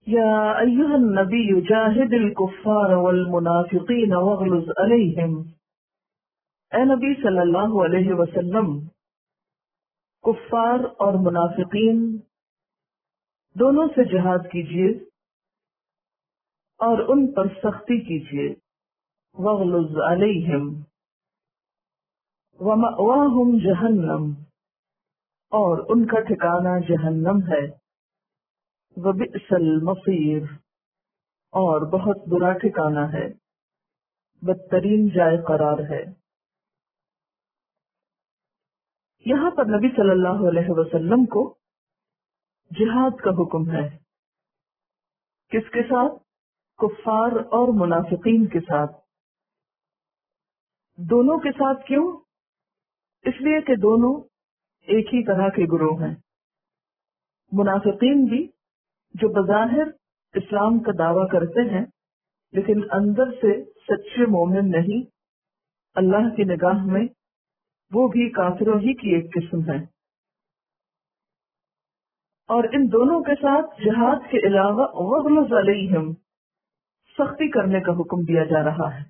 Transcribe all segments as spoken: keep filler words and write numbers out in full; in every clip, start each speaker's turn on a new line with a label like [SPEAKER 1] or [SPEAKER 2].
[SPEAKER 1] یا ایھا النبی جاہد الکفار والمنافقین واغلظ علیہم، اے نبی صلی اللہ علیہ وسلم کفار اور منافقین دونوں سے جہاد کیجیے اور ان پر سختی کیجیے، واغلظ علیہم ومأواہم جہنم، اور ان کا ٹھکانہ جہنم ہے، وبئس المصیر، اور بہت برا ٹھکانہ ہے، بدترین جائے قرار ہے۔ یہاں پر نبی صلی اللہ علیہ وسلم کو جہاد کا حکم ہے، کس کے ساتھ؟ کفار اور منافقین کے ساتھ۔ دونوں کے ساتھ کیوں؟ اس لیے کہ دونوں ایک ہی طرح کے گروہ ہیں۔ منافقین بھی جو بظاہر اسلام کا دعویٰ کرتے ہیں لیکن اندر سے سچے مومن نہیں، اللہ کی نگاہ میں وہ بھی کافروں ہی کی ایک قسم ہے۔ اور ان دونوں کے ساتھ جہاد کے علاوہ وغلظ علیہم، سختی کرنے کا حکم دیا جا رہا ہے۔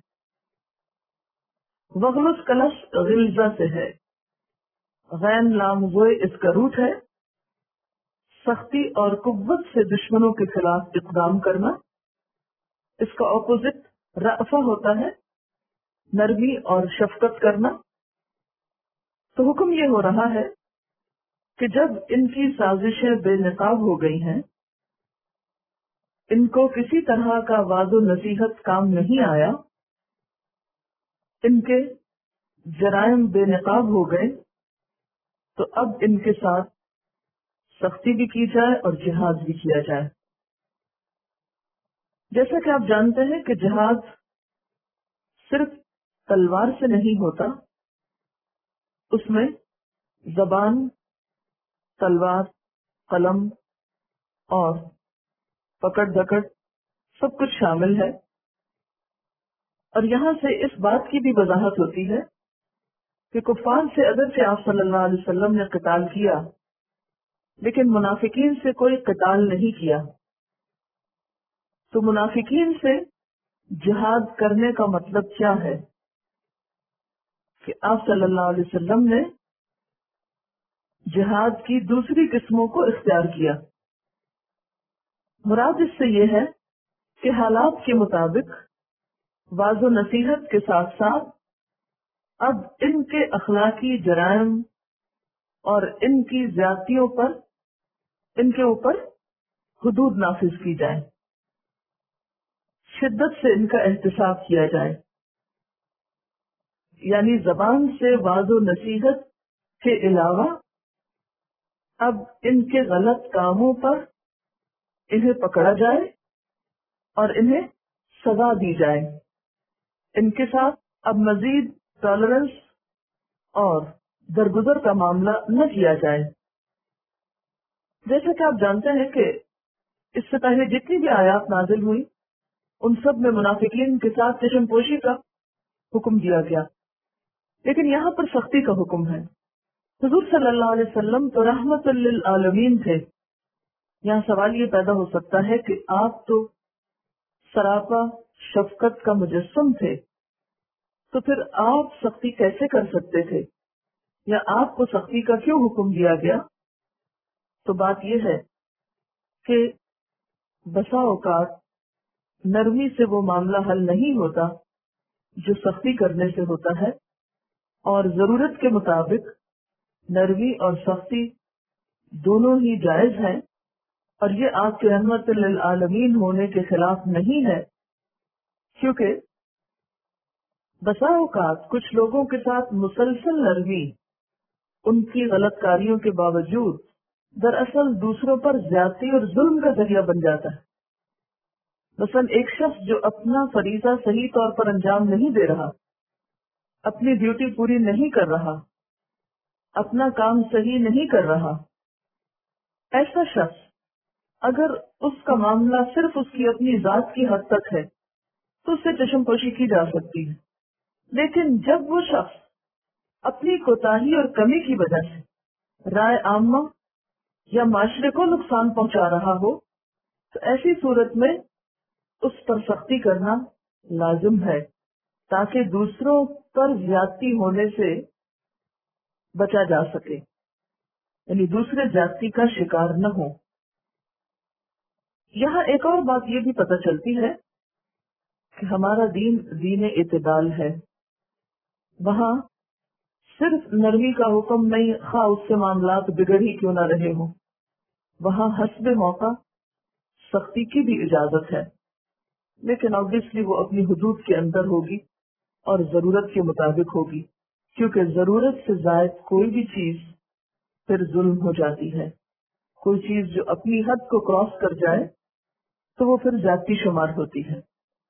[SPEAKER 1] وغلظ کا لفظ غلظہ سے ہے، غین لام زوئے اس کا روٹ ہے۔ سختی اور قوت سے دشمنوں کے خلاف اقدام کرنا، اس کا اپوزٹ رأفہ ہوتا ہے، نرمی اور شفقت کرنا۔ تو حکم یہ ہو رہا ہے کہ جب ان کی سازشیں بے نقاب ہو گئی ہیں، ان کو کسی طرح کا وعظ و نصیحت کام نہیں آیا، ان کے جرائم بے نقاب ہو گئے، تو اب ان کے ساتھ سختی بھی کی جائے اور جہاد بھی کیا جائے۔ جیسا کہ آپ جانتے ہیں کہ جہاد صرف تلوار سے نہیں ہوتا، اس میں زبان، تلوار، قلم اور پکڑ دکڑ سب کچھ شامل ہے۔ اور یہاں سے اس بات کی بھی وضاحت ہوتی ہے کہ کفار سے اگرچہ آپ صلی اللہ علیہ وسلم نے قتال کیا لیکن منافقین سے کوئی قتال نہیں کیا۔ تو منافقین سے جہاد کرنے کا مطلب کیا ہے کہ آپ صلی اللہ علیہ وسلم نے جہاد کی دوسری قسموں کو اختیار کیا۔ مراد اس سے یہ ہے کہ حالات کے مطابق واضح و نصیحت کے ساتھ ساتھ اب ان کے اخلاقی جرائم اور ان کی زیادتیوں پر ان کے اوپر حدود نافذ کی جائے، شدت سے ان کا احتساب کیا جائے، یعنی زبان سے واضح و نصیحت کے علاوہ اب ان کے غلط کاموں پر انہیں پکڑا جائے اور انہیں سزا دی جائے۔ ان کے ساتھ اب مزید ٹالرنس اور درگزر کا معاملہ نہ کیا جائے۔ جیسا کہ آپ جانتے ہیں کہ اس سے پہلے جتنی بھی آیات نازل ہوئی ان سب میں منافقین کے ساتھ چشم پوشی کا حکم دیا گیا، لیکن یہاں پر سختی کا حکم ہے۔ حضور صلی اللہ علیہ وسلم تو رحمت للعالمین تھے۔ یہاں سوال یہ پیدا ہو سکتا ہے کہ آپ تو سراپا شفقت کا مجسم تھے، تو پھر آپ سختی کیسے کر سکتے تھے، یا آپ کو سختی کا کیوں حکم دیا گیا؟ تو بات یہ ہے کہ بسا اوقات نرمی سے وہ معاملہ حل نہیں ہوتا جو سختی کرنے سے ہوتا ہے، اور ضرورت کے مطابق نرمی اور سختی دونوں ہی جائز ہیں، اور یہ آپ کے رحمت للعالمین ہونے کے خلاف نہیں ہے، کیونکہ بسا اوقات کچھ لوگوں کے ساتھ مسلسل نرمی ان کی غلط کاریوں کے باوجود دراصل دوسروں پر زیادتی اور ظلم کا ذریعہ بن جاتا ہے۔ مثلا ایک شخص جو اپنا فریضہ صحیح طور پر انجام نہیں دے رہا، اپنی ڈیوٹی پوری نہیں کر رہا، اپنا کام صحیح نہیں کر رہا، ایسا شخص اگر اس کا معاملہ صرف اس کی اپنی ذات کی حد تک ہے تو اس سے چشم پوشی کی جا سکتی ہے، لیکن جب وہ شخص اپنی کوتاہی اور کمی کی وجہ سے رائے عامہ یا معاشرے کو نقصان پہنچا رہا ہو، تو ایسی صورت میں اس پر سختی کرنا لازم ہے تاکہ دوسروں پر زیادتی ہونے سے بچا جا سکے، یعنی دوسرے زیادتی کا شکار نہ ہو۔ یہاں ایک اور بات یہ بھی پتہ چلتی ہے کہ ہمارا دین دین اعتدال ہے۔ وہاں صرف نرمی کا حکم نہیں، خواہ اس سے معاملات بگڑ ہی کیوں نہ رہے ہوں، وہاں حسب موقع سختی کی بھی اجازت ہے، لیکن obviously وہ اپنی حدود کے اندر ہوگی اور ضرورت کے مطابق ہوگی، کیونکہ ضرورت سے زائد کوئی بھی چیز پھر ظلم ہو جاتی ہے۔ کوئی چیز جو اپنی حد کو کراس کر جائے تو وہ پھر زیادتی شمار ہوتی ہے۔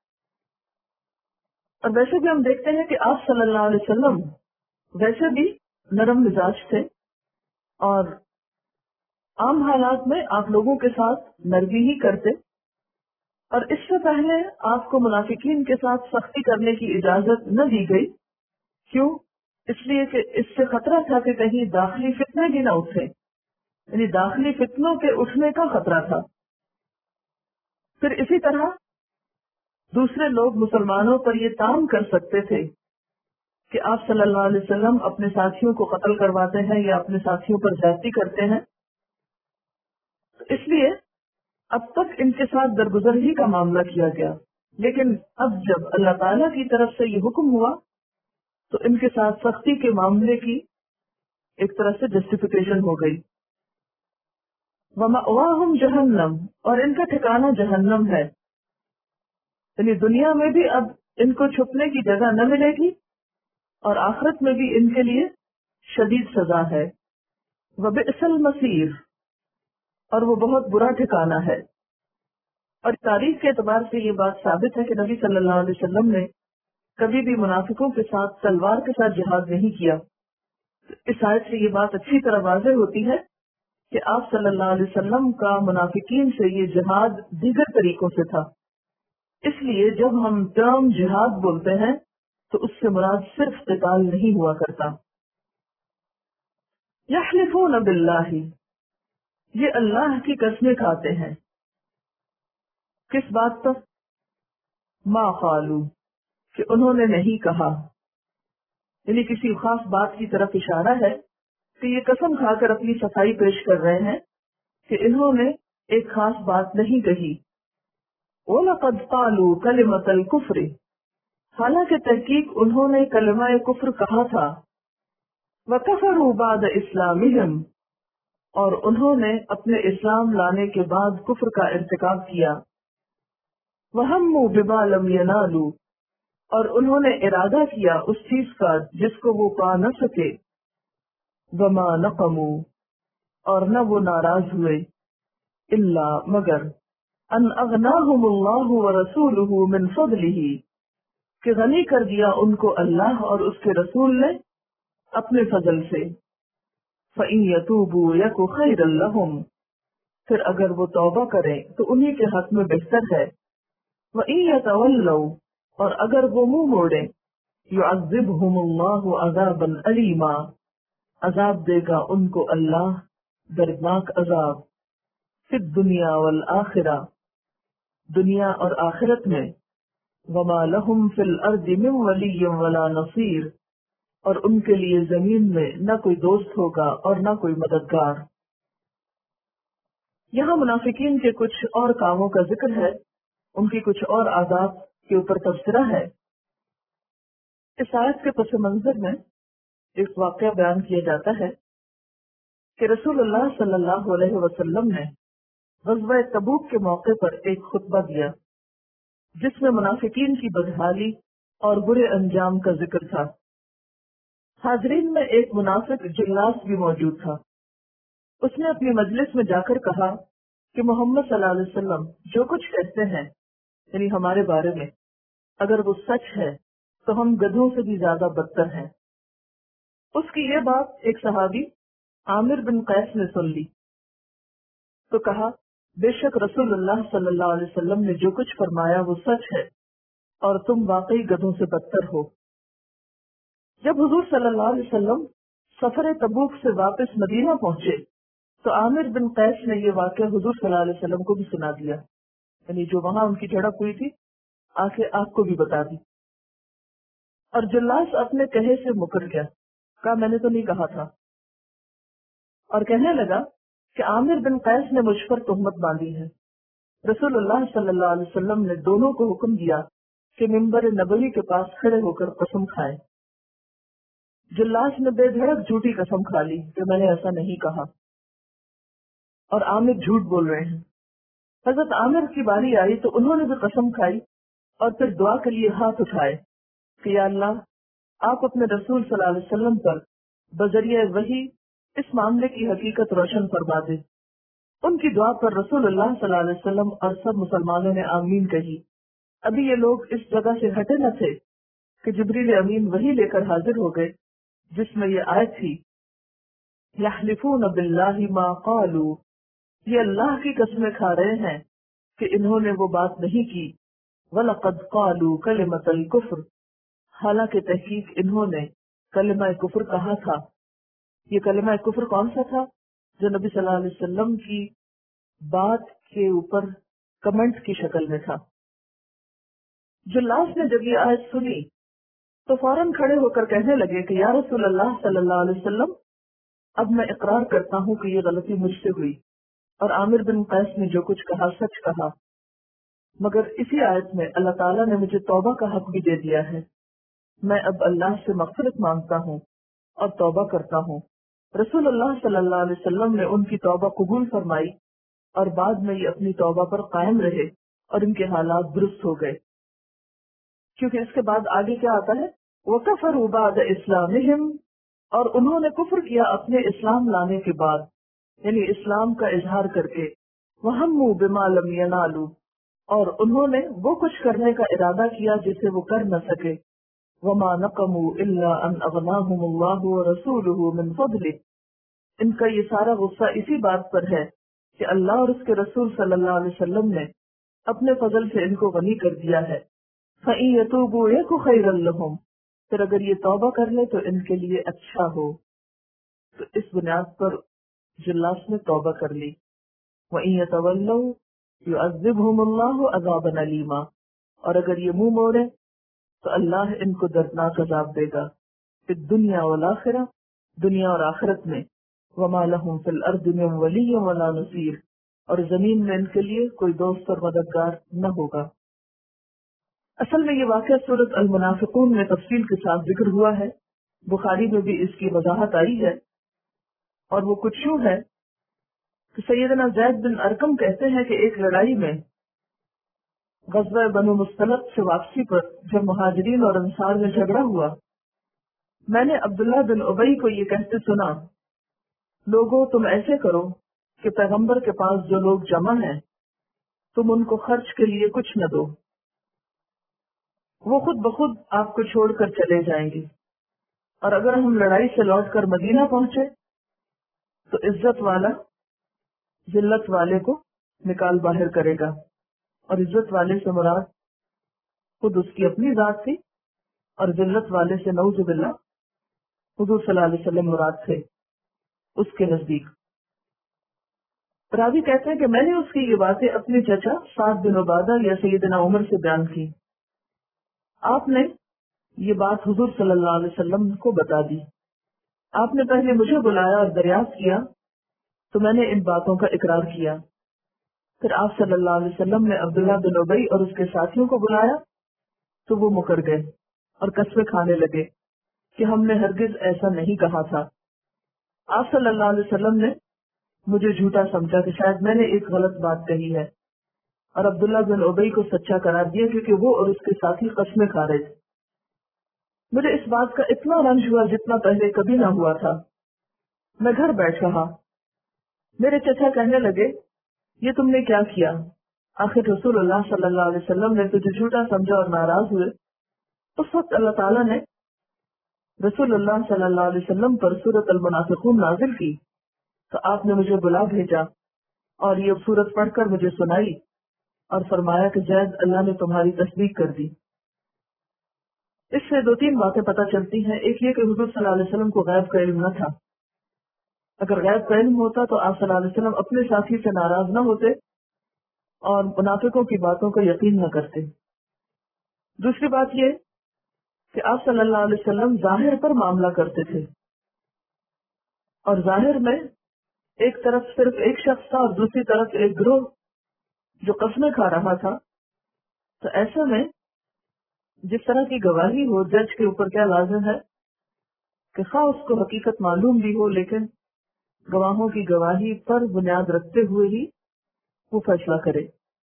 [SPEAKER 1] اور ویسے بھی ہم دیکھتے ہیں کہ آپ صلی اللہ علیہ وسلم ویسے بھی نرم مزاج تھے، اور عام حالات میں آپ لوگوں کے ساتھ نرمی ہی کرتے، اور اس سے پہلے آپ کو منافقین کے ساتھ سختی کرنے کی اجازت نہ دی گئی۔ کیوں؟ اس لیے کہ اس سے خطرہ تھا کہ کہیں داخلی فتنے بھی نہ اٹھے، یعنی داخلی فتنوں کے اٹھنے کا خطرہ تھا۔ پھر اسی طرح دوسرے لوگ مسلمانوں پر یہ تام کر سکتے تھے کہ آپ صلی اللہ علیہ وسلم اپنے ساتھیوں کو قتل کرواتے ہیں یا اپنے ساتھیوں پر زیادتی کرتے ہیں، اس لیے اب تک ان کے ساتھ درگزر ہی کا معاملہ کیا گیا، لیکن اب جب اللہ تعالیٰ کی طرف سے یہ حکم ہوا تو ان کے ساتھ سختی کے معاملے کی ایک طرح سے جسٹیفیکیشن ہو گئی۔ وَمَأْوَاهُمْ جَهَنَّمْ، اور ان کا ٹھکانہ جہنم ہے، یعنی دنیا میں بھی اب ان کو چھپنے کی جگہ نہ ملے گی، اور آخرت میں بھی ان کے لیے شدید سزا ہے۔ وَبِئْسَ الْمَصِيرُ، اور وہ بہت برا ٹھکانہ ہے۔ اور تاریخ کے اعتبار سے یہ بات ثابت ہے کہ نبی صلی اللہ علیہ وسلم نے کبھی بھی منافقوں کے ساتھ تلوار کے ساتھ جہاد نہیں کیا۔ اس آیت سے یہ بات اچھی طرح واضح ہوتی ہے کہ آپ صلی اللہ علیہ وسلم کا منافقین سے یہ جہاد دیگر طریقوں سے تھا۔ اس لیے جب ہم ٹرم جہاد بولتے ہیں تو اس سے مراد صرف قتال نہیں ہوا کرتا۔ یحلفون باللہ، یہ اللہ کی قسمیں کھاتے ہیں، کس بات پر؟ ما قالو، کہ انہوں نے نہیں کہا، یعنی کسی خاص بات کی طرف اشارہ ہے کہ یہ قسم کھا کر اپنی صفائی پیش کر رہے ہیں کہ انہوں نے ایک خاص بات نہیں کہی۔ وَلَقَدْ قَالُوا كَلِمَةَ الْكُفْرِ، حالانکہ تحقیق انہوں نے کلمہ کفر کہا تھا۔ وَكَفَرُوا بَعْدَ إِسْلَامِهِمْ، اور انہوں نے اپنے اسلام لانے کے بعد کفر کا ارتکاب کیا۔ وَهَمُّوا بِمَا لَمْ يَنَالُوا، اور انہوں نے ارادہ کیا اس چیز کا جس کو وہ پا نہ سکے۔ وَمَا نَقَمُوا، اور نہ وہ ناراض ہوئے، الا مگر ان اغناہم اللہ ورسولہ من فضلہ، کہ غنی کر دیا ان کو اللہ اور اس کے رسول نے اپنے فضل سے۔ فَإِن يَتُوبُوا يَكُ خَيْرًا لَهُمْ، پھر اگر وہ توبہ کریں تو انہی کے حق میں بہتر ہے۔ وَإِن يَتَوَلَّوْا، اور اگر وہ منہ موڑیں، يُعَذِّبْهُمُ اللَّهُ عَذَابًا أَلِيمًا، عذاب دے گا ان کو اللہ دردناک عذاب، فی الدنیا والآخرہ، دنیا اور آخرت میں۔ وما لہم فی الارض من ولی ولا نصیر، اور ان کے لیے زمین میں نہ کوئی دوست ہوگا اور نہ کوئی مددگار۔ یہاں منافقین کے کچھ اور کاموں کا ذکر ہے، ان کی کچھ اور عادات کے اوپر تبصرہ ہے۔ اس آیت کے پس منظر میں ایک واقعہ بیان کیا جاتا ہے کہ رسول اللہ صلی اللہ علیہ وسلم نے غزوہ تبوک کے موقع پر ایک خطبہ دیا جس میں منافقین کی بدحالی اور برے انجام کا ذکر تھا۔ حاضرین میں ایک منافق جلاس بھی موجود تھا۔ اس نے اپنی مجلس میں جا کر کہا کہ محمد صلی اللہ علیہ وسلم جو کچھ کہتے ہیں یعنی ہمارے بارے میں اگر وہ سچ ہے تو ہم گدھوں سے بھی زیادہ بدتر ہیں۔ اس کی یہ بات ایک صحابی عامر بن قیس نے سن لی تو کہا، بے شک رسول اللہ صلی اللہ علیہ وسلم نے جو کچھ فرمایا وہ سچ ہے اور تم واقعی گدھوں سے بدتر ہو۔ جب حضور صلی اللہ علیہ وسلم سفر تبوک سے واپس مدینہ پہنچے تو عامر بن قیس نے یہ واقعہ حضور صلی اللہ علیہ وسلم کو بھی سنا دیا۔ یعنی جو وہاں ان کی جھڑپ ہوئی تھی آ کے آپ کو بھی بتا دی. اور جلاس اپنے کہے سے مکر گیا, کہا میں نے تو نہیں کہا تھا, اور کہنے لگا کہ عامر بن قیس نے مجھ پر تہمت باندھی ہے. رسول اللہ صلی اللہ علیہ وسلم نے دونوں کو حکم دیا کہ ممبر نبوی کے پاس کھڑے ہو کر قسم کھائیں. جلاس نے بے دھڑک جھوٹی قسم کھا لی کہ میں نے ایسا نہیں کہا, اور عامر جھوٹ بول رہے ہیں. حضرت عامر کی باری آئی تو انہوں نے بھی قسم کھائی اور پھر دعا کے لیے ہاتھ اٹھائے کہ یا اللہ, آپ اپنے رسول صلی اللہ علیہ وسلم پر بذریعہ وحی اس معاملے کی حقیقت روشن فرما دے. ان کی دعا پر رسول اللہ صلی اللہ علیہ وسلم اور سب مسلمانوں نے آمین کہی. ابھی یہ لوگ اس جگہ سے ہٹے نہ تھے کہ جبریل امین وحی لے کر حاضر ہو گئے جس میں یہ آیت تھی, یحلفون باللہ ما قالوا, یہ اللہ کی قسمیں کھا رہے ہیں کہ انہوں نے وہ بات نہیں کی. وَلَقَدْ قَالُوا كَلِمَةَ الْكُفْرِ, حالانکہ تحقیق انہوں نے کلمہ کفر کہا تھا. یہ کلمہ کفر کون سا تھا؟ جو نبی صلی اللہ علیہ وسلم کی بات کے اوپر کمنٹ کی شکل میں تھا. جلاس نے جب یہ آیت سنی تو فوراً کھڑے ہو کر کہنے لگے کہ یا رسول اللہ صلی اللہ علیہ وسلم, اب میں اقرار کرتا ہوں کہ یہ غلطی مجھ سے ہوئی اور عامر بن قیس نے جو کچھ کہا سچ کہا, مگر اسی آیت میں اللہ تعالیٰ نے مجھے توبہ کا حق بھی دے دیا ہے. میں اب اللہ سے مغفرت مانگتا ہوں اور توبہ کرتا ہوں. رسول اللہ صلی اللہ علیہ وسلم نے ان کی توبہ قبول فرمائی اور بعد میں یہ اپنی توبہ پر قائم رہے اور ان کے حالات درست ہو گئے. کیونکہ اس کے بعد آگے کیا آتا ہے, وَكَفَرُوا بَعْدَ إِسْلَامِهِمْ, اور انہوں نے کفر کیا اپنے اسلام لانے کے بعد, یعنی اسلام کا اظہار کر کے. وَهَمُّوا بِمَا لَمْ يَنَالُوا, اور انہوں نے وہ کچھ کرنے کا ارادہ کیا جسے وہ کر نہ سکے. وَمَا نَقَمُوا إِلَّا أَنْ أَغْنَاهُمُ اللَّهُ وَرَسُولُهُ مِنْ فَضْلِهِ, ان کا یہ سارا غصہ اسی بات پر ہے کہ اللہ اور اس کے رسول صلی اللہ علیہ وسلم نے اپنے فضل سے ان کو غنی کر دیا ہے. فَإِن يَتُوبُوا يَكُ خَيْرًا لَّهُمْ, پھر اگر یہ توبہ کر لے تو ان کے لیے اچھا ہو. تو اس بنیاد پر جلاس نے توبہ کر لی. وَإِن يَتَوَلَّوْا يُعَذِّبْهُمُ اللَّهُ عَذَابًا أَلِيمًا, اور اگر یہ منہ موڑے تو اللہ ان کو دردناک عذاب دے گا. فی الدنیا والآخرہ, دنیا اور آخرت میں. وَمَا لَهُمْ فِي الْأَرْضِ مِنْ وَلِيٍّ وَلَا نَصِيرٍ, اور زمین میں ان کے لیے کوئی دوست اور مددگار نہ ہوگا. اصل میں یہ واقعہ سورۃ المنافقون میں تفصیل کے ساتھ ذکر ہوا ہے. بخاری میں بھی اس کی وضاحت آئی ہے, اور وہ کچھ یوں ہے کہ سیدنا زید بن ارقم کہتے ہیں کہ ایک لڑائی میں غزوہ بنو مستلق سے واپسی پر جب مہاجرین اور انصار میں جھگڑا ہوا, میں نے عبداللہ بن ابی کو یہ کہتے سنا, لوگوں تم ایسے کرو کہ پیغمبر کے پاس جو لوگ جمع ہیں تم ان کو خرچ کے لیے کچھ نہ دو, وہ خود بخود آپ کو چھوڑ کر چلے جائیں گے, اور اگر ہم لڑائی سے لوٹ کر مدینہ پہنچے تو عزت والا ذلت والے کو نکال باہر کرے گا. اور عزت والے سے مراد خود اس کی اپنی ذات تھی, اور ذلت والے سے نعوذ باللہ حضور صلی اللہ علیہ وسلم مراد تھے اس کے نزدیک. راوی کہتے ہیں کہ میں نے اس کی یہ باتیں اپنے چچا سعد بن عبادہ یا سیدنا عمر سے بیان کی. آپ نے یہ بات حضور صلی اللہ علیہ وسلم کو بتا دی. آپ نے پہلے مجھے بلایا اور دریافت کیا تو میں نے ان باتوں کا اقرار کیا. پھر آپ صلی اللہ علیہ وسلم نے عبداللہ بن ابی اور اس کے ساتھیوں کو بلایا تو وہ مکر گئے اور قسمیں کھانے لگے کہ ہم نے ہرگز ایسا نہیں کہا تھا. آپ صلی اللہ علیہ وسلم نے مجھے جھوٹا سمجھا کہ شاید میں نے ایک غلط بات کہی ہے, اور عبداللہ بن ابی کو سچا قرار دیا کیونکہ وہ اور اس کے ساتھی قسمیں کھا رہے تھے. مجھے اس بات کا اتنا رنج ہوا جتنا پہلے کبھی نہ ہوا تھا. میں گھر بیٹھ رہا, میرے چچا کہنے لگے یہ تم نے کیا کیا؟ آخر رسول اللہ صلی اللہ علیہ وسلم نے تجھے جھوٹا سمجھا اور ناراض ہوئے. اس وقت اللہ تعالیٰ نے رسول اللہ صلی اللہ علیہ وسلم پر سورۃ المنافقون نازل کی تو آپ نے مجھے بلا بھیجا اور یہ سورت پڑھ کر مجھے سنائی اور فرمایا کہ زید اللہ نے تمہاری تصدیق کر دی. اس سے دو تین باتیں پتہ چلتی ہیں. ایک یہ کہ حضور صلی اللہ علیہ وسلم کو غیب کا علم نہ تھا. اگر غیب کا علم ہوتا تو آپ صلی اللہ علیہ وسلم اپنے ساتھی سے ناراض نہ ہوتے اور منافقوں کی باتوں کا یقین نہ کرتے۔ دوسری بات یہ کہ آپ صلی اللہ علیہ وسلم ظاہر پر معاملہ کرتے تھے، اور ظاہر میں ایک طرف صرف ایک شخص تھا اور دوسری طرف ایک گروہ جو قسمیں کھا رہا تھا۔ تو ایسے میں جس طرح کی گواہی ہو، جج کے اوپر کیا لازم ہے کہ خواہ اس کو حقیقت معلوم بھی ہو، لیکن گواہوں کی گواہی پر بنیاد رکھتے ہوئے ہی وہ فیصلہ کرے۔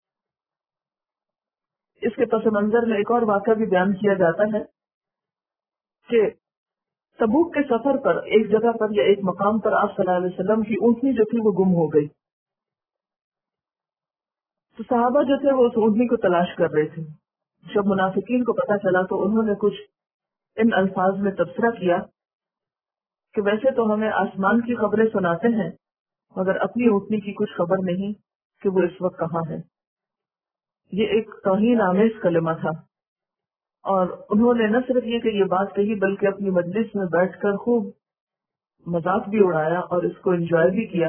[SPEAKER 1] اس کے پس منظر میں ایک اور واقعہ بھی بیان کیا جاتا ہے کہ تبوک کے سفر پر ایک جگہ پر یا ایک مقام پر آپ صلی اللہ علیہ وسلم کی اونٹنی جو تھی وہ گم ہو گئی۔ تو صحابہ جو تھے وہ اس اونٹنی کو تلاش کر رہے تھے۔ جب منافقین کو پتا چلا تو انہوں نے کچھ ان الفاظ میں تبصرہ کیا کہ ویسے تو ہمیں آسمان کی خبریں سناتے ہیں، مگر اپنی اونٹنی کی کچھ خبر نہیں کہ وہ اس وقت کہاں ہے۔ یہ ایک توہین آمیز کلمہ تھا، اور انہوں نے نہ صرف یہ کہ یہ بات کہی بلکہ اپنی مجلس میں بیٹھ کر خوب مذاق بھی اڑایا اور اس کو انجوائے بھی کیا۔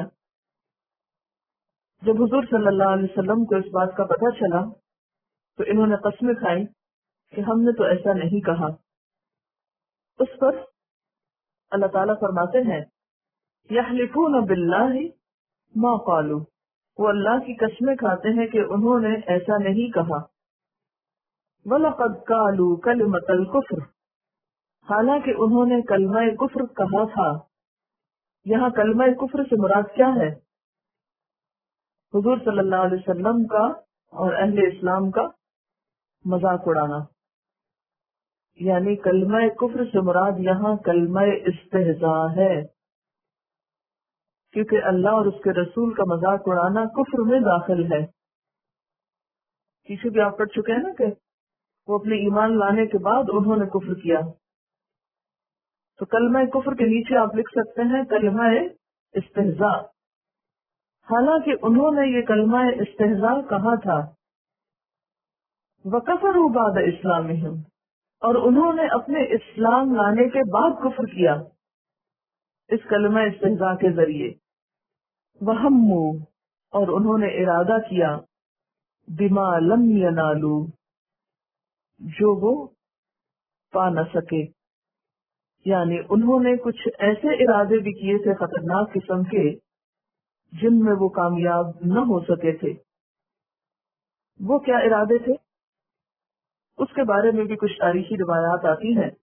[SPEAKER 1] جب حضور صلی اللہ علیہ وسلم کو اس بات کا پتہ چلا تو انہوں نے قسمیں کھائی کہ ہم نے تو ایسا نہیں کہا۔ اس پر اللہ تعالیٰ فرماتے ہیں یحلفون باللہ ما قالوا، وہ اللہ کی قسمیں کھاتے ہیں کہ انہوں نے ایسا نہیں کہا۔ وَلَقَدْ قَالُوا كَلِمَةَ الْكُفْرِ، حالانکہ انہوں نے کلمہ کفر کہا تھا۔ یہاں کلمہ کفر سے مراد کیا ہے؟ حضور صلی اللہ علیہ وسلم کا اور اہل اسلام کا مذاق اڑانا، یعنی کلمہ کفر سے مراد یہاں کلمہ استہزاء ہے، کیونکہ اللہ اور اس کے رسول کا مذاق اڑانا کفر میں داخل ہے۔ پیچھے بھی آپ پڑھ چکے ہیں نا کہ وہ اپنے ایمان لانے کے بعد انہوں نے کفر کیا، تو کلمہ کفر کے نیچے آپ لکھ سکتے ہیں کلمہ استہزاء، حالانکہ انہوں نے یہ کلمہ استہزاء کہا تھا۔ وَكَفَرُوا بَعْدَ إِسْلَامِهِمْ، اور انہوں نے اپنے اسلام لانے کے بعد کفر کیا اس کلمہ استہزاء کے ذریعے۔ وَهَمُّوا، اور انہوں نے ارادہ کیا بِمَا لَمْ يَنَالُوا، جو وہ پا نہ سکے، یعنی انہوں نے کچھ ایسے ارادے بھی کیے تھے خطرناک قسم کے جن میں وہ کامیاب نہ ہو سکے تھے۔ وہ کیا ارادے تھے؟ اس کے بارے میں بھی کچھ تاریخی روایات آتی ہیں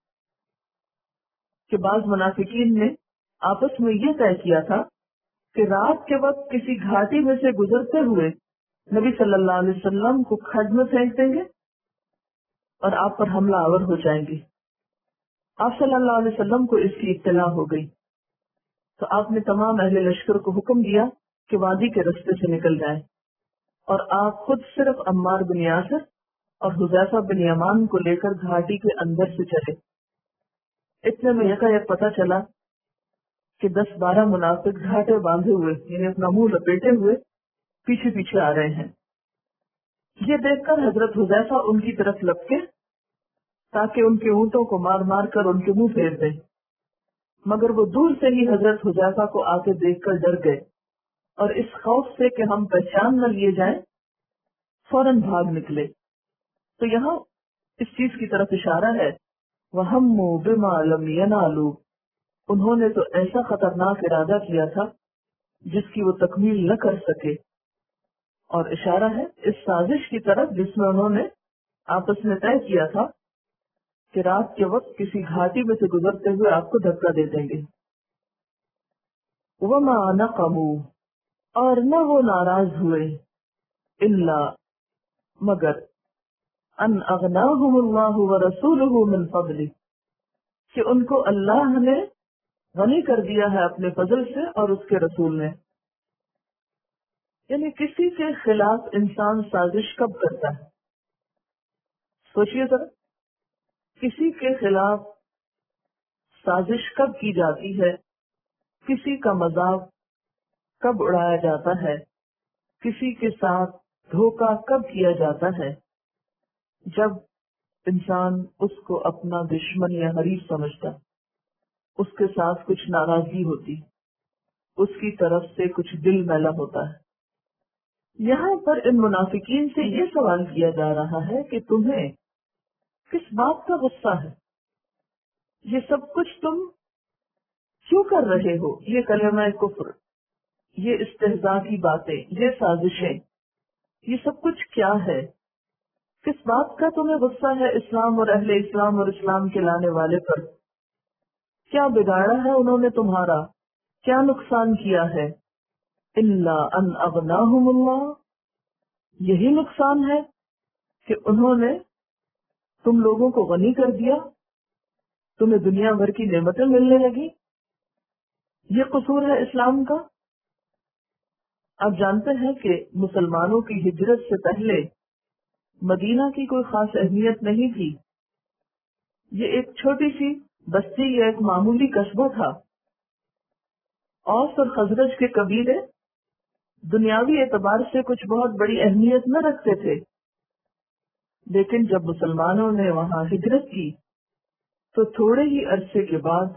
[SPEAKER 1] کہ بعض منافقین نے آپس میں یہ طے کیا تھا کہ رات کے وقت کسی گھاٹی میں سے گزرتے ہوئے نبی صلی اللہ علیہ وسلم کو کھڈ میں پھینک دیں گے اور آپ پر حملہ آور ہو جائیں گے۔ آپ صلی اللہ علیہ وسلم کو اس کی اطلاع ہو گئی تو آپ نے تمام اہل لشکر کو حکم دیا کہ وادی کے رستے سے نکل جائیں، اور آپ خود صرف عمار بن یاسر اور حذیفہ بن یمان کو لے کر گھاٹی کے اندر سے چلے۔ اتنے میں یکا یک پتہ چلا کہ دس بارہ منافق گھاٹے باندھے ہوئے، یعنی اپنا منہ لپیٹے ہوئے پیچھے پیچھے آ رہے ہیں۔ یہ دیکھ کر حضرت حذیفہ ان کی طرف لپکے تاکہ ان کے اونٹوں کو مار مار کر ان کے منہ پھیر دیں، مگر وہ دور سے ہی حضرت حذیفہ کو آ کے دیکھ کر ڈر گئے، اور اس خوف سے کہ ہم پہچان نہ لیے جائیں فوراً بھاگ نکلے۔ تو یہاں اس چیز کی طرف اشارہ ہے وَهَمُّوا بِمَا لَمْ يَنَالُوا، انہوں نے تو ایسا خطرناک ارادہ کیا تھا جس کی وہ تکمیل نہ کر سکے، اور اشارہ ہے اس سازش کی طرف جس میں انہوں نے آپس میں طے کیا تھا کہ رات کے وقت کسی گھاٹی میں سے گزرتے ہوئے آپ کو دھکا دے دیں گے۔ وَمَا نَقَمُوا، اور نہ وہ ناراض ہوئے، إِلَّا مگر ان اغناہم اللہ ورسولہ من فضلہ، کہ ان کو اللہ نے غنی کر دیا ہے اپنے فضل سے اور اس کے رسول نے۔ یعنی کسی کے خلاف انسان سازش کب کرتا ہے؟ سوچئے ذرا، کسی کے خلاف سازش کب کی جاتی ہے، کسی کا مذاق کب اڑایا جاتا ہے، کسی کے ساتھ دھوکہ کب کیا جاتا ہے؟ جب انسان اس کو اپنا دشمن یا حریف سمجھتا، اس کے ساتھ کچھ ناراضگی ہوتی، اس کی طرف سے کچھ دل میلا ہوتا ہے، یہاں پر ان منافقین سے یہ سوال کیا جا رہا ہے کہ تمہیں کس بات کا غصہ ہے؟ یہ سب کچھ تم کیوں کر رہے ہو؟ یہ کلمہ کفر، یہ استہزاء کی باتیں، یہ سازشیں، یہ سب کچھ کیا ہے؟ کس بات کا تمہیں غصہ ہے اسلام اور اہل اسلام اور اسلام کے لانے والے پر؟ کیا بگاڑا ہے انہوں نے تمہارا؟ کیا نقصان کیا ہے؟ الا ان اغناہم اللہ، یہی نقصان ہے کہ انہوں نے تم لوگوں کو غنی کر دیا، تمہیں دنیا بھر کی نعمتیں ملنے لگی، یہ قصور ہے اسلام کا؟ آپ جانتے ہیں کہ مسلمانوں کی ہجرت سے پہلے مدینہ کی کوئی خاص اہمیت نہیں تھی، یہ ایک چھوٹی سی بستی یا ایک معمولی قصبہ تھا۔ اوس اور خزرج کے قبیلے دنیاوی اعتبار سے کچھ بہت بڑی اہمیت نہ رکھتے تھے، لیکن جب مسلمانوں نے وہاں ہجرت کی تو تھوڑے ہی عرصے کے بعد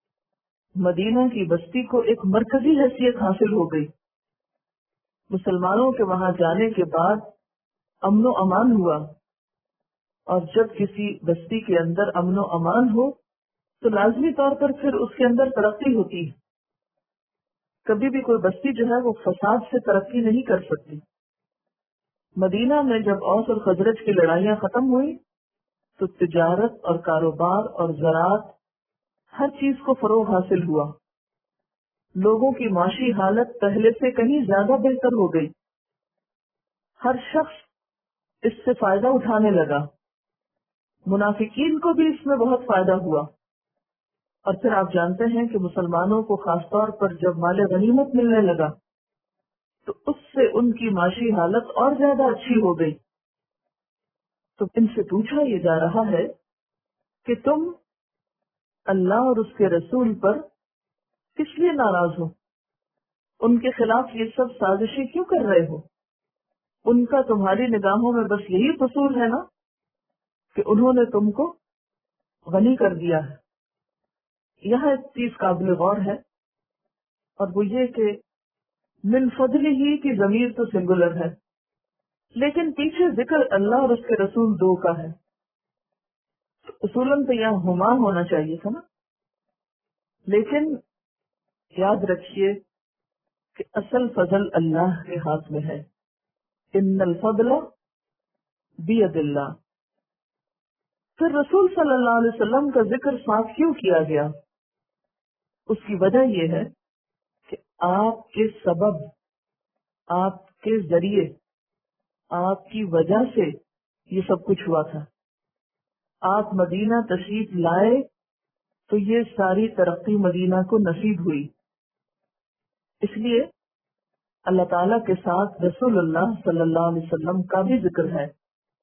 [SPEAKER 1] مدینہ کی بستی کو ایک مرکزی حیثیت حاصل ہو گئی۔ مسلمانوں کے وہاں جانے کے بعد امن و امان ہوا، اور جب کسی بستی کے اندر امن و امان ہو تو لازمی طور پر پھر اس کے اندر ترقی ہوتی ہے۔ کبھی بھی کوئی بستی جو ہے وہ فساد سے ترقی نہیں کر سکتی۔ مدینہ میں جب اوس اور خزرج کی لڑائیاں ختم ہوئی تو تجارت اور کاروبار اور زراعت ہر چیز کو فروغ حاصل ہوا، لوگوں کی معاشی حالت پہلے سے کہیں زیادہ بہتر ہو گئی، ہر شخص اس سے فائدہ اٹھانے لگا، منافقین کو بھی اس میں بہت فائدہ ہوا۔ اور پھر آپ جانتے ہیں کہ مسلمانوں کو خاص طور پر جب مال غنیمت ملنے لگا تو اس سے ان کی معاشی حالت اور زیادہ اچھی ہو گئی۔ تو ان سے پوچھا یہ جا رہا ہے کہ تم اللہ اور اس کے رسول پر کس لیے ناراض ہو؟ ان کے خلاف یہ سب سازشیں کیوں کر رہے ہو؟ ان کا تمہاری نگاہوں میں بس یہی قصور ہے نا کہ انہوں نے تم کو غنی کر دیا ہے۔ یہاں ایک چیز قابل غور ہے، اور وہ یہ کہ من فضل ہی کی ضمیر تو سنگولر ہے، لیکن پیچھے ذکر اللہ اور اس کے رسول دو کا ہے، اصولاً تو یہاں ہما ہونا چاہیے تھا نا۔ لیکن یاد رکھیے کہ اصل فضل اللہ کے ہاتھ میں ہے، ان الفضل بید اللہ۔ پھر رسول صلی اللہ علیہ وسلم کا ذکر صاف کیوں کیا گیا؟ اس کی وجہ یہ ہے کہ آپ کے سبب، آپ کے ذریعے، آپ کی وجہ سے یہ سب کچھ ہوا تھا۔ آپ مدینہ تشریف لائے تو یہ ساری ترقی مدینہ کو نصیب ہوئی۔ اس لیے اللہ تعالیٰ کے ساتھ رسول اللہ صلی اللہ علیہ وسلم کا بھی ذکر ہے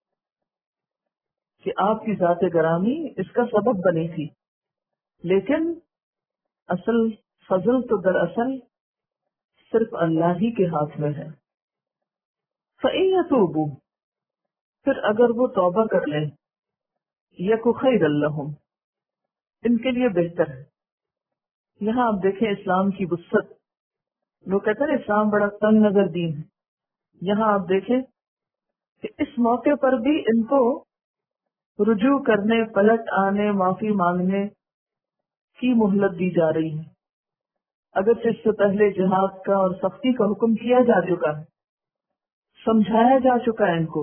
[SPEAKER 1] کہ آپ کی ذات گرامی اس کا سبب بنی تھی، لیکن اصل فضل تو دراصل صرف اللہ ہی کے ہاتھ میں ہے۔ فَإِن يَتُوبُوا، پھر اگر وہ توبہ کر لیں، یَکُ خَیْرًا لَّهُمْ، ان کے لیے بہتر ہے۔ یہاں آپ دیکھیں اسلام کی وسعت، لوگ کہتے ہیں اسلام بڑا تنگ نظر دین ہے، یہاں آپ دیکھیں کہ اس موقع پر بھی ان کو رجوع کرنے، پلٹ آنے، معافی مانگنے کی مہلت دی جا رہی ہے۔ اگرچہ اس سے پہلے جہاد کا اور سختی کا حکم کیا جا چکا ہے، سمجھایا جا چکا ہے ان کو،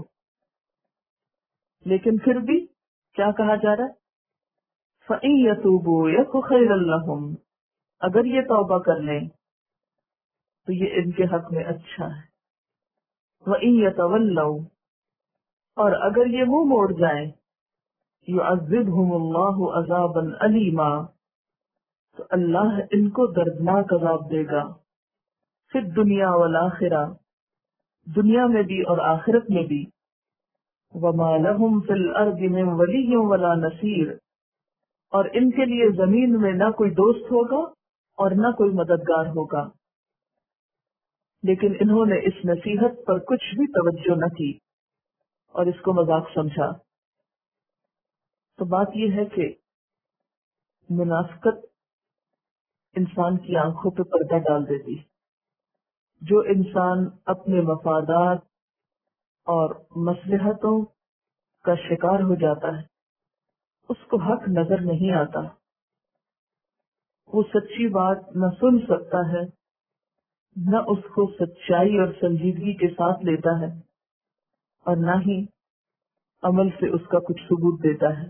[SPEAKER 1] لیکن پھر بھی کیا کہا جا رہا ہے؟ فَإِن يَتُوبُوا يَكُ خَيْرًا لَّهُمْ، اگر یہ توبہ کر لیں تو یہ ان کے حق میں اچھا ہے۔ وَإِن يَتَوَلَّوْا، اور اگر یہ منہ موڑ جائیں، يُعَذِّبْهُمُ اللَّهُ عَذَابًا أَلِيمًا، تو اللہ ان کو دردناک عذاب دے گا، فی الدنیا والآخرہ، دنیا میں بھی اور آخرت میں بھی۔ وَمَا لَهُمْ فِي الْأَرْضِ مِنْ وَلِيٍّ وَلَا نَصِيرٍ، اور ان کے لیے زمین میں نہ کوئی دوست ہوگا اور نہ کوئی مددگار ہوگا۔ لیکن انہوں نے اس نصیحت پر کچھ بھی توجہ نہ کی اور اس کو مذاق سمجھا۔ تو بات یہ ہے کہ منافقت انسان کی آنکھوں پہ پردہ ڈال دیتی ہے۔ جو انسان اپنے مفادات اور مصلحتوں کا شکار ہو جاتا ہے اس کو حق نظر نہیں آتا، وہ سچی بات نہ سن سکتا ہے نہ اس کو سچائی اور سنجیدگی کے ساتھ لیتا ہے اور نہ ہی عمل سے اس کا کچھ ثبوت دیتا ہے۔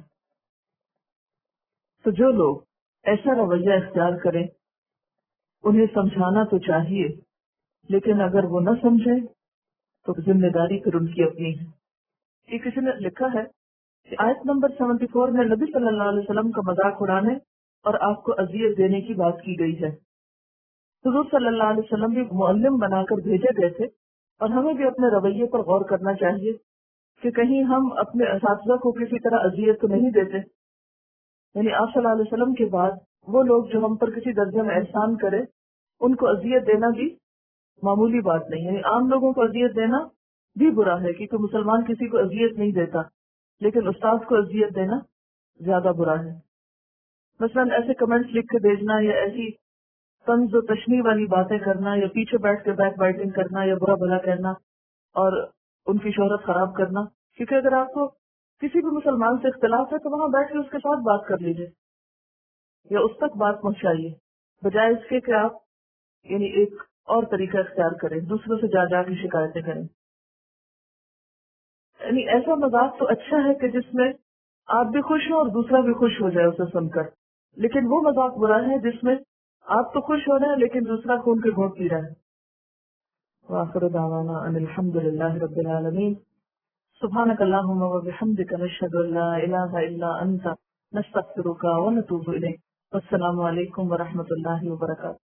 [SPEAKER 1] تو جو لوگ ایسا رویہ اختیار کریں انہیں سمجھانا تو چاہیے، لیکن اگر وہ نہ سمجھے تو ذمہ داری پھر ان کی اپنی ہے۔ یہ کسی نے لکھا ہے کہ آیت نمبر سیونٹی فور میں نبی صلی اللہ علیہ وسلم کا مذاق اڑانے اور آپ کو اذیت دینے کی بات کی گئی ہے۔ حضور صلی اللہ علیہ وسلم بھی معلم بنا کر بھیجے گئے تھے، اور ہمیں بھی اپنے رویے پر غور کرنا چاہیے کہ کہیں ہم اپنے اساتذہ کو کسی طرح اذیت تو نہیں دیتے۔ یعنی آپ صلی اللہ علیہ وسلم کے بعد وہ لوگ جو ہم پر کسی درجے میں احسان کرے ان کو اذیت دینا بھی معمولی بات نہیں، یعنی عام لوگوں کو اذیت دینا بھی برا ہے، کیونکہ مسلمان کسی کو اذیت نہیں دیتا، لیکن استاد کو اذیت دینا زیادہ برا ہے۔ مثلاً ایسے کمنٹس لکھ کے بھیجنا یا ایسی طنز و تشنیع والی باتیں کرنا یا پیچھے بیٹھ کے بیک بائٹنگ کرنا یا برا بھلا کہنا اور ان کی شہرت خراب کرنا، کیونکہ اگر آپ کو کسی بھی مسلمان سے اختلاف ہے تو وہاں بیٹھ کے اس کے ساتھ بات کر لیجیے یا اس تک بات پہنچائیے، بجائے اس کے کہ آپ یعنی ایک اور طریقہ اختیار کریں، دوسروں سے جا جا کے شکایتیں کریں۔ یعنی ایسا مذاق تو اچھا ہے کہ جس میں آپ بھی خوش ہوں اور دوسرا بھی خوش ہو جائے اسے سن کر، لیکن وہ مذاق برا ہے جس میں آپ تو خوش ہو رہے ہیں لیکن دوسرا خون کے گھونٹ پی رہا ہے۔ وآخر دعوانا ان الحمد للہ رب العالمین۔ سبحانک اللہم و بحمدک نشہد ان لا الہ الا انت نستغفرک و نتوب الیک۔ السلام علیکم ورحمۃ اللہ وبرکاتہ۔